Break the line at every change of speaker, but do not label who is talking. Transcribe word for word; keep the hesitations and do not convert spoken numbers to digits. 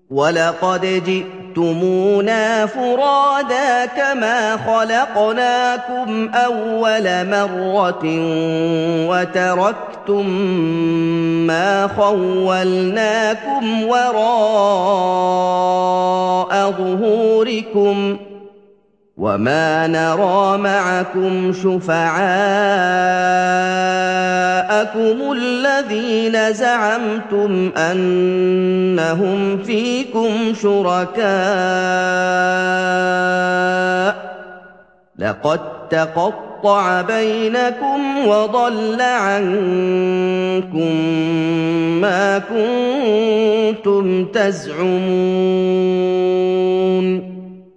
وَلَقَدْ جِئْتُمُونَا فُرَادَىٰ كَمَا خَلَقْنَاكُمْ أَوَّلَ مَرَّةٍ وَتَرَكْتُم مَّا خَوَّلْنَاكُمْ وَرَاءَ ظُهُورِكُمْ ۖ وَمَا نَرَىٰ مَعَكُمْ شُفَعَاءَكُمُ الَّذِينَ زَعَمْتُمْ أَنَّهُمْ فِيكُمْ شُرَكَاءُ ۚ لَقَد تَّقَطَّعَ بَيْنَكُمْ وَضَلَّ عَنكُم مَّا كُنتُمْ تَزْعُمُونَ